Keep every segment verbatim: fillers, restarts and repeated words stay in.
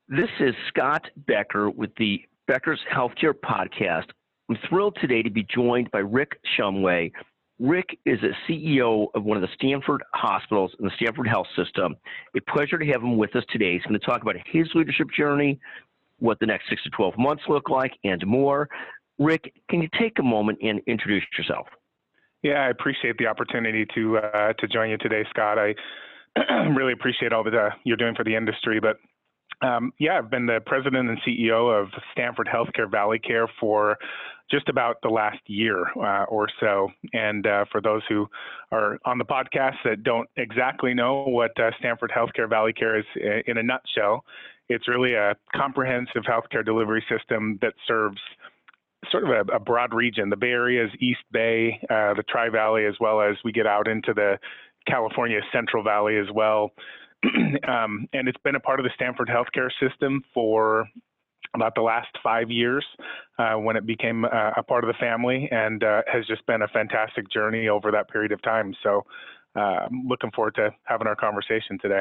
This is Scott Becker with the Becker's Healthcare Podcast. I'm thrilled today to be joined by Rick Shumway. Rick is a C E O of one of the Stanford hospitals in the Stanford Health System. A pleasure to have him with us today. He's going to talk about his leadership journey, what the next six to twelve months look like, and more. Rick, can you take a moment and introduce yourself? Yeah, I appreciate the opportunity to uh, to join you today, Scott. I really appreciate all that uh, you're doing for the industry. But um, yeah, I've been the president and C E O of Stanford Healthcare Valley Care for just about the last year uh, or so. And uh, for those who are on the podcast that don't exactly know what uh, Stanford Healthcare Valley Care is in a nutshell, it's really a comprehensive healthcare delivery system that serves sort of a, a broad region. The Bay Area's East Bay, uh, the Tri-Valley, as well as we get out into the California Central Valley as well. um, and it's been a part of the Stanford healthcare system for about the last five years uh, when it became uh, a part of the family, and uh, has just been a fantastic journey over that period of time. So uh, I'm looking forward to having our conversation today.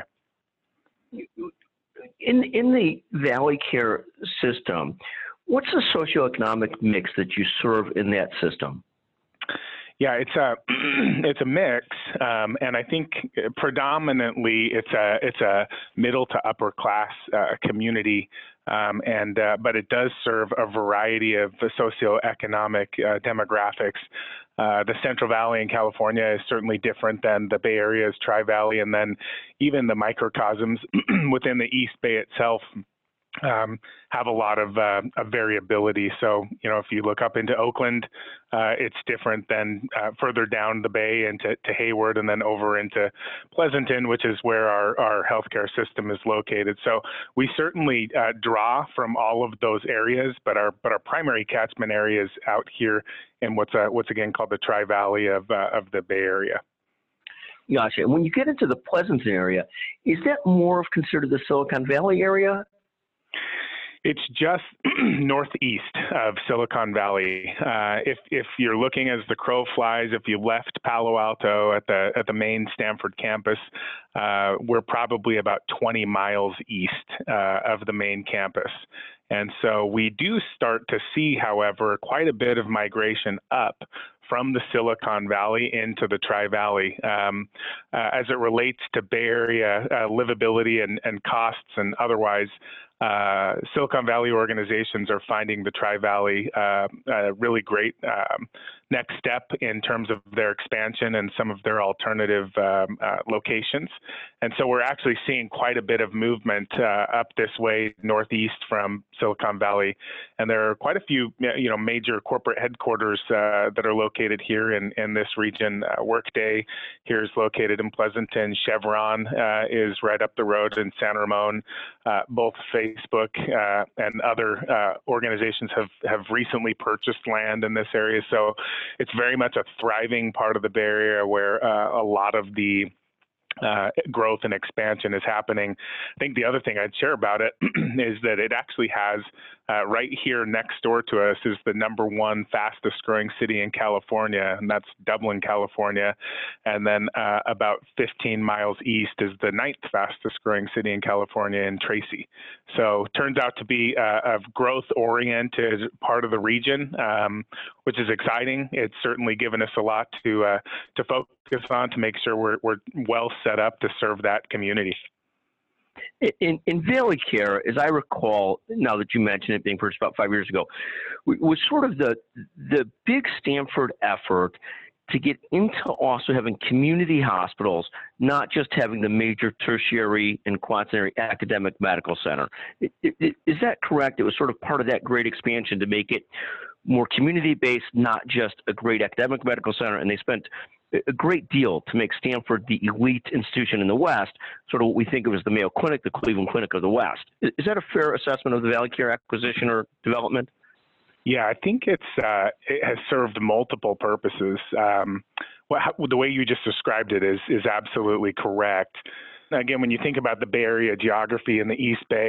In, in the Valley Care system, what's the socioeconomic mix that you serve in that system? Yeah, it's a it's a mix, um, and I think predominantly it's a it's a middle to upper class uh, community, um, and uh, but it does serve a variety of socioeconomic uh, demographics. Uh, the Central Valley in California is certainly different than the Bay Area's Tri-Valley, and then even the microcosms within the East Bay itself Um, have a lot of, uh, of variability. So, you know, if you look up into Oakland, uh, it's different than uh, further down the bay into to Hayward, and then over into Pleasanton, which is where our, our healthcare system is located. So we certainly uh, draw from all of those areas, but our but our primary catchment area is out here in what's uh, what's again called the Tri-Valley of uh, of the Bay Area. Gotcha. And when you get into the Pleasanton area, is that more of considered the Silicon Valley area? It's just northeast of Silicon Valley. Uh, if if you're looking as the crow flies, if you left Palo Alto at the at the main Stanford campus, uh, we're probably about twenty miles east uh, of the main campus. And so we do start to see, however, quite a bit of migration up from the Silicon Valley into the Tri-Valley um, uh, as it relates to Bay Area uh, livability and, and costs and otherwise. Uh, Silicon Valley organizations are finding the Tri-Valley uh, a really great um, next step in terms of their expansion and some of their alternative um, uh, locations. And so we're actually seeing quite a bit of movement uh, up this way northeast from Silicon Valley. And there are quite a few you know, major corporate headquarters uh, that are located here in, in this region. Uh, Workday here is located in Pleasanton. Chevron uh, is right up the road in San Ramon. Uh, both Facebook uh, and other uh, organizations have, have recently purchased land in this area. So it's very much a thriving part of the Bay Area where uh, a lot of the Uh, growth and expansion is happening. I think the other thing I'd share about it is that it actually has uh, right here next door to us is the number one fastest growing city in California, and that's Dublin, California. And then uh, about fifteen miles east is the ninth fastest growing city in California in Tracy. So turns out to be a, a growth oriented part of the region, um, which is exciting. It's certainly given us a lot to uh, to focus on to make sure we're, we're well set up to serve that community. In, in Valley Care, as I recall, now that you mentioned it being purchased about five years ago, was sort of the the big Stanford effort to get into also having community hospitals, not just having the major tertiary and quaternary academic medical center. Is that correct? It was sort of part of that great expansion to make it more community-based, not just a great academic medical center, and they spent a great deal to make Stanford the elite institution in the West, sort of what we think of as the Mayo Clinic, the Cleveland Clinic of the West. Is that a fair assessment of the Valley Care acquisition or development? Yeah, I think it's uh, it has served multiple purposes. Um, well, how, the way you just described it is is absolutely correct. Again, when you think about the Bay Area geography in the East Bay,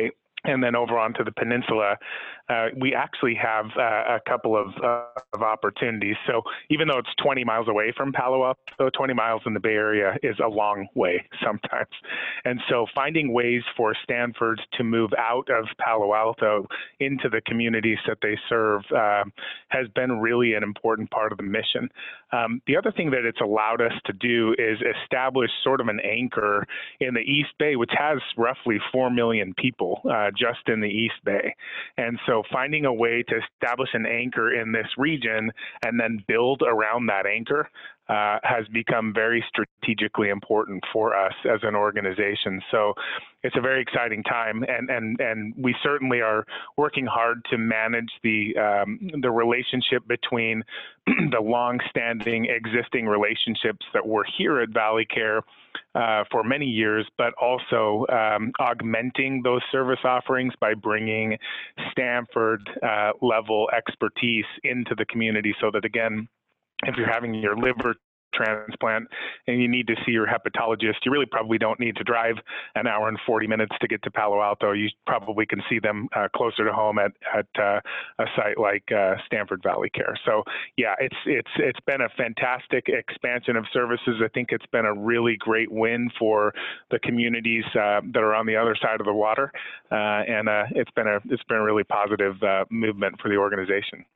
and then over onto the peninsula, uh, we actually have uh, a couple of, uh, of opportunities. So even though it's twenty miles away from Palo Alto, twenty miles in the Bay Area is a long way sometimes. And so finding ways for Stanford to move out of Palo Alto into the communities that they serve uh, has been really an important part of the mission. Um, the other thing that it's allowed us to do is establish sort of an anchor in the East Bay, which has roughly four million people uh, just in the East Bay. And so finding a way to establish an anchor in this region and then build around that anchor uh, has become very strategically important for us as an organization. So it's a very exciting time, and and and we certainly are working hard to manage the um, the relationship between the long-standing existing relationships that were here at Valley Care uh, for many years, but also um, augmenting those service offerings by bringing Stanford uh, level expertise into the community, so that again, if you're having your liver transplant and you need to see your hepatologist, you really probably don't need to drive an hour and forty minutes to get to Palo Alto. You probably can see them uh, closer to home at, at uh, a site like uh, Stanford Valley Care. So yeah, it's it's it's been a fantastic expansion of services. I think it's been a really great win for the communities uh, that are on the other side of the water, uh, and uh, it's been a it's been a really positive uh, movement for the organization.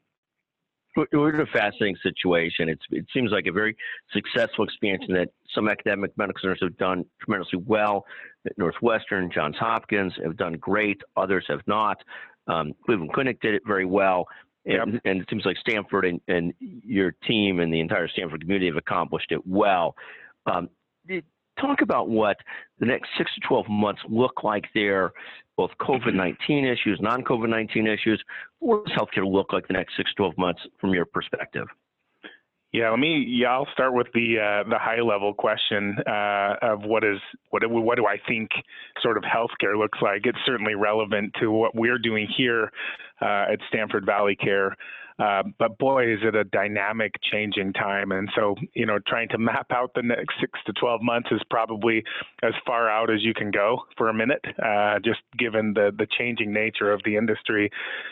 We're in a fascinating situation. It's, it seems like a very successful expansion that some academic medical centers have done tremendously well. Northwestern, Johns Hopkins have done great. Others have not. Um, Cleveland Clinic did it very well. And, yep. and it seems like Stanford and, and your team and the entire Stanford community have accomplished it well. Um, talk about what the next six to twelve months look like there, both COVID nineteen issues, non-COVID nineteen issues. What does healthcare look like the next six to twelve months from your perspective? Yeah, let me. Yeah, I'll start with the uh, the high level question uh, of what is what what do I think sort of healthcare looks like. It's certainly relevant to what we're doing here uh, at Stanford Valley Care. Uh, but boy, is it a dynamic, changing time. And so, you know, trying to map out the next six to twelve months is probably as far out as you can go for a minute, uh, just given the, the changing nature of the industry.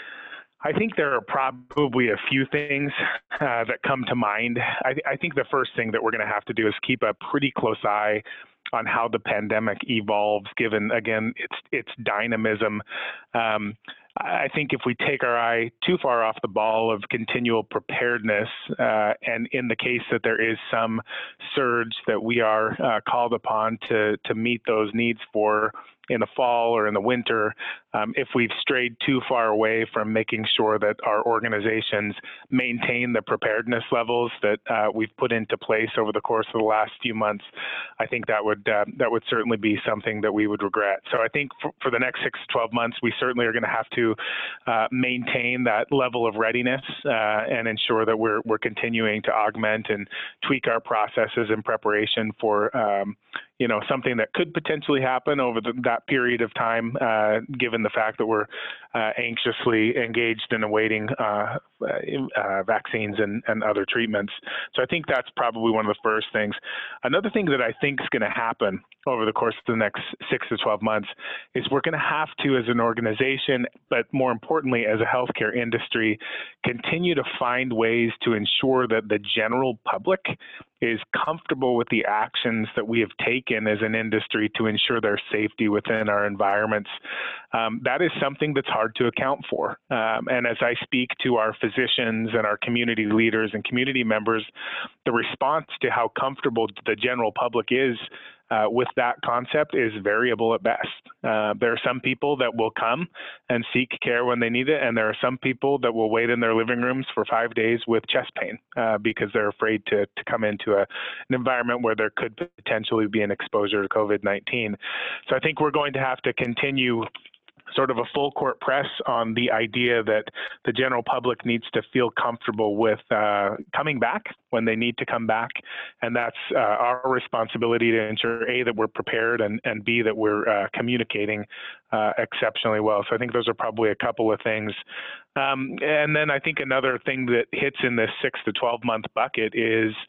I think there are probably a few things uh, that come to mind. I, th- I think the first thing that we're going to have to do is keep a pretty close eye on how the pandemic evolves, given, again, its its dynamism. Um, I think if we take our eye too far off the ball of continual preparedness, uh, and in the case that there is some surge that we are uh, called upon to, to meet those needs for in the fall or in the winter, um, if we've strayed too far away from making sure that our organizations maintain the preparedness levels that uh, we've put into place over the course of the last few months, I think that would uh, that would certainly be something that we would regret. So I think for, for the next six to twelve months, we certainly are going to have to uh, maintain that level of readiness uh, and ensure that we're we're continuing to augment and tweak our processes in preparation for um, you know, something that could potentially happen over the, that period of time, uh, given the fact that we're uh, anxiously engaged in awaiting uh, uh, vaccines and, and other treatments. So I think that's probably one of the first things. Another thing that I think is going to happen over the course of the next six to twelve months is we're going to have to, as an organization, but more importantly, as a healthcare industry, continue to find ways to ensure that the general public is comfortable with the actions that we have taken as an industry to ensure their safety within our environments. Um, that is something that's hard to account for. Um, and as I speak to our physicians and our community leaders and community members, the response to how comfortable the general public is Uh, with that concept is variable at best. Uh, there are some people that will come and seek care when they need it, and there are some people that will wait in their living rooms for five days with chest pain uh, because they're afraid to, to come into a, an environment where there could potentially be an exposure to COVID nineteen. So I think we're going to have to continue sort of a full court press on the idea that the general public needs to feel comfortable with uh, coming back when they need to come back. And that's uh, our responsibility to ensure, A, that we're prepared, and, and B, that we're uh, communicating uh, exceptionally well. So I think those are probably a couple of things. Um, and then I think another thing that hits in this six to twelve month bucket is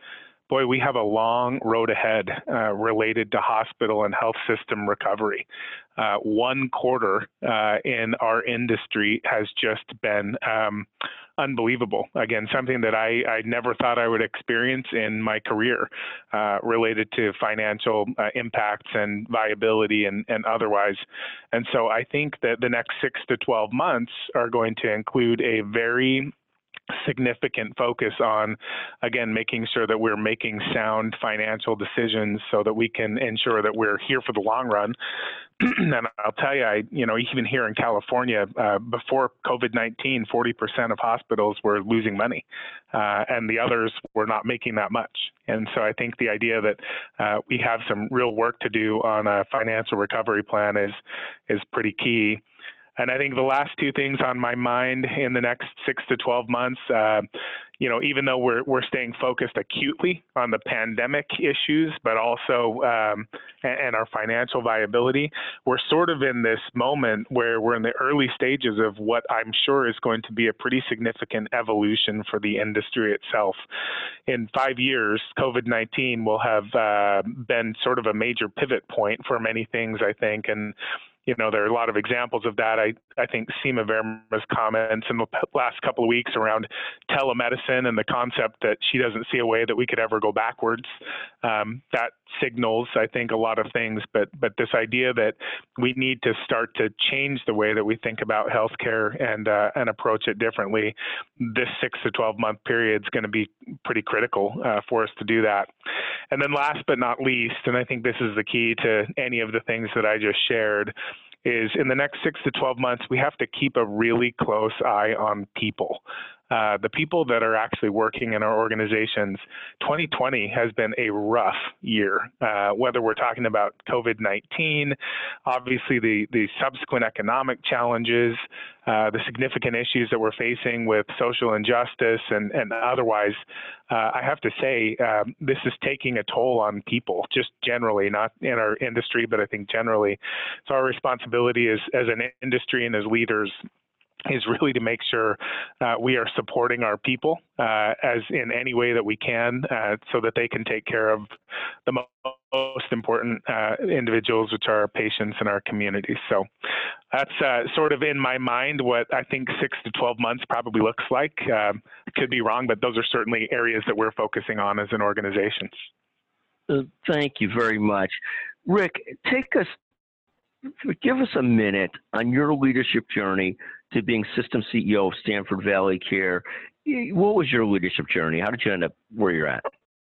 boy, we have a long road ahead uh, related to hospital and health system recovery. Uh, one quarter uh, in our industry has just been um, unbelievable. Again, something that I, I never thought I would experience in my career uh, related to financial uh, impacts and viability and, and otherwise. And so I think that the next six to twelve months are going to include a very significant focus on, again, making sure that we're making sound financial decisions so that we can ensure that we're here for the long run. And I'll tell you, I, you know, even here in California, uh, before COVID nineteen, forty percent of hospitals were losing money, uh, and the others were not making that much. And so I think the idea that uh, we have some real work to do on a financial recovery plan is is pretty key. And I think the last two things on my mind in the next six to twelve months, uh, you know, even though we're we're staying focused acutely on the pandemic issues, but also um, and, and our financial viability, we're sort of in this moment where we're in the early stages of what I'm sure is going to be a pretty significant evolution for the industry itself. In five years, COVID nineteen will have uh, been sort of a major pivot point for many things, I think, and you know, there are a lot of examples of that. I, I think Seema Verma's comments in the last couple of weeks around telemedicine and the concept that she doesn't see a way that we could ever go backwards. Um, that signals, I think, a lot of things, but but this idea that we need to start to change the way that we think about healthcare and uh, and approach it differently. This six to twelve month period is going to be pretty critical uh, for us to do that. And then last but not least, and I think this is the key to any of the things that I just shared, is in the next six to twelve months, we have to keep a really close eye on people. Uh, the people that are actually working in our organizations. Twenty twenty has been a rough year, uh, whether we're talking about COVID nineteen, obviously the, the subsequent economic challenges, uh, the significant issues that we're facing with social injustice and, and otherwise. Uh, I have to say, um, this is taking a toll on people, just generally, not in our industry, but I think generally. So our responsibility as, as an industry and as leaders is really to make sure uh, we are supporting our people uh, as in any way that we can uh, so that they can take care of the most important uh, individuals, which are our patients and our communities. So that's uh, sort of in my mind what I think six to twelve months probably looks like. Um, could be wrong, but those are certainly areas that we're focusing on as an organization. Uh, thank you very much. Rick, take us, give us a minute on your leadership journey to being system C E O of Stanford Valley Care. What was your leadership journey? How did you end up where you're at?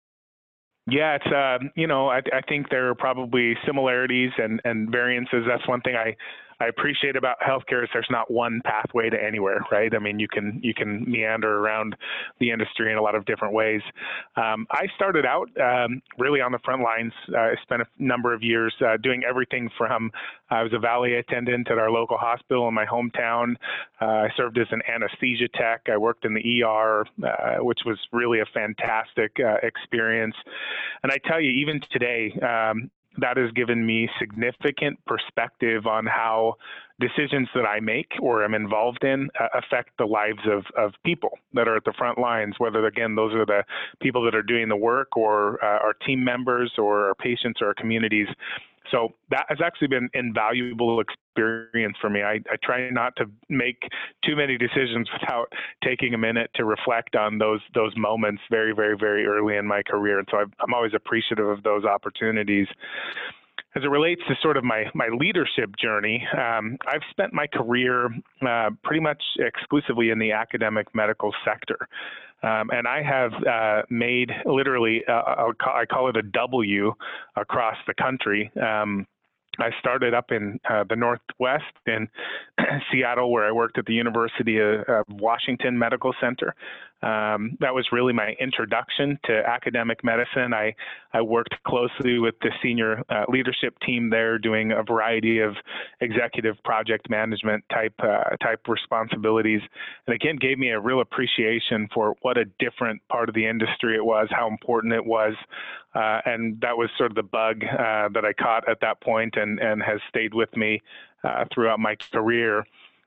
Yeah, it's, uh, you know, I, I think there are probably similarities and, and variances. That's one thing I, I appreciate about healthcare is there's not one pathway to anywhere, right? I mean, you can you can meander around the industry in a lot of different ways. Um, I started out um, really on the front lines. Uh, I spent a number of years uh, doing everything from I was a valet attendant at our local hospital in my hometown. Uh, I served as an anesthesia tech. I worked in the E R, uh, which was really a fantastic uh, experience. And I tell you, even today, um, that has given me significant perspective on how decisions that I make or am involved in uh, affect the lives of, of people that are at the front lines, whether, again, those are the people that are doing the work or uh, our team members or our patients or our communities. So that has actually been invaluable experience for me. I, I try not to make too many decisions without taking a minute to reflect on those those moments very, very, very early in my career. And so I've, I'm always appreciative of those opportunities. As it relates to sort of my, my leadership journey, um, I've spent my career uh, pretty much exclusively in the academic medical sector. Um, and I have uh, made literally, uh, I'll call, I call it a W across the country. Um, I started up in uh, the Northwest in Seattle, where I worked at the University of, of Washington Medical Center. Um, that was really my introduction to academic medicine. I, I worked closely with the senior uh, leadership team there, doing a variety of executive project management type uh, type responsibilities, and again gave me a real appreciation for what a different part of the industry it was, how important it was, uh, and that was sort of the bug uh, that I caught at that point, and and has stayed with me uh, throughout my career.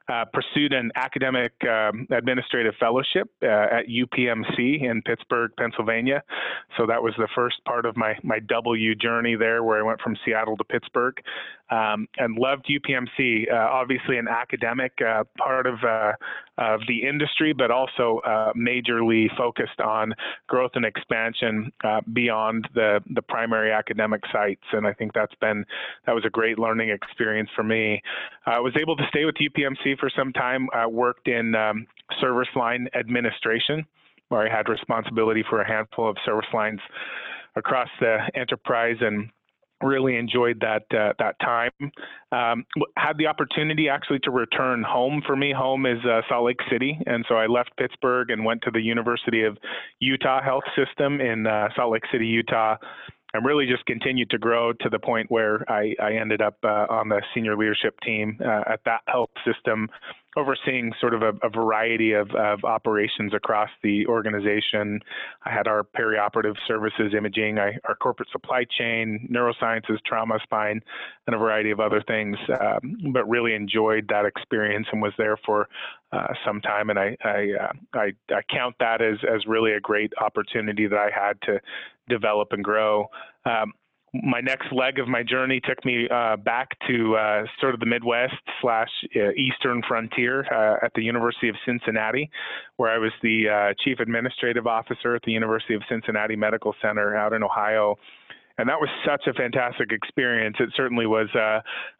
uh, pursued an academic um, administrative fellowship uh, at U P M C in Pittsburgh, Pennsylvania. So that was the first part of my, my W journey there, where I went from Seattle to Pittsburgh, um, and loved U P M C. Uh, obviously an academic uh, part of, uh, of the industry, but also uh, majorly focused on growth and expansion uh, beyond the, the primary academic sites. And I think that's been, that was a great learning experience for me. I was able to stay with U P M C for some time, uh, worked in um, service line administration, where I had responsibility for a handful of service lines across the enterprise, and really enjoyed that uh, that time. Um, had the opportunity actually to return home. For me, home is uh, Salt Lake City, and so I left Pittsburgh and went to the University of Utah Health System in uh, Salt Lake City, Utah, and really just continued to grow to the point where I, I ended up uh, on the senior leadership team uh, at that health system, overseeing sort of a, a variety of, of operations across the organization. I had our perioperative services, imaging, I, our corporate supply chain, neurosciences, trauma, spine, and a variety of other things, um, but really enjoyed that experience and was there for uh, some time. And I, I, uh, I, I count that as, as really a great opportunity that I had to develop and grow. Um, my next leg of my journey took me uh, back to uh, sort of the Midwest slash uh, Eastern frontier uh, at the University of Cincinnati, where I was the uh, Chief Administrative Officer at the University of Cincinnati Medical Center out in Ohio. And that was such a fantastic experience. It certainly was a,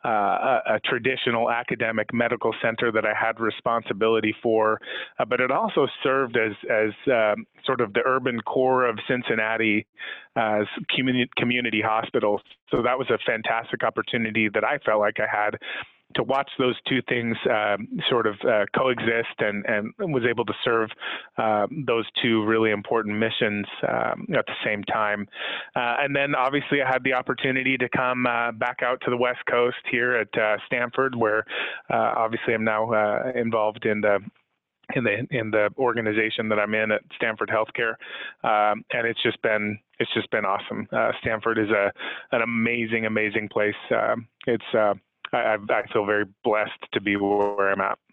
a, a traditional academic medical center that I had responsibility for, uh, but it also served as, as um, sort of the urban core of Cincinnati as community, community hospitals. So that was a fantastic opportunity that I felt like I had to watch those two things um, sort of uh, coexist, and, and was able to serve uh, those two really important missions um, at the same time. Uh, and then obviously I had the opportunity to come uh, back out to the West Coast here at uh, Stanford, where uh, obviously I'm now uh, involved in the in the in the organization that I'm in at Stanford Healthcare, um, and it's just been it's just been awesome. Uh, Stanford is a an amazing amazing place. Um, it's uh, I, I feel very blessed to be where I'm at.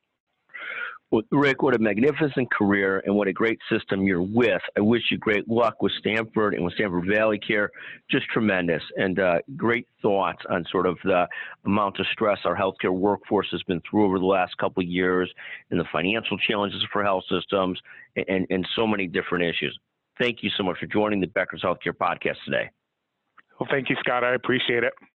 Well, Rick, what a magnificent career and what a great system you're with. I wish you great luck with Stanford and with Stanford Valley Care. Just tremendous, and uh, great thoughts on sort of the amount of stress our healthcare workforce has been through over the last couple of years, and the financial challenges for health systems, and, and so many different issues. Thank you so much for joining the Becker's Healthcare Podcast today. Well, thank you, Scott. I appreciate it.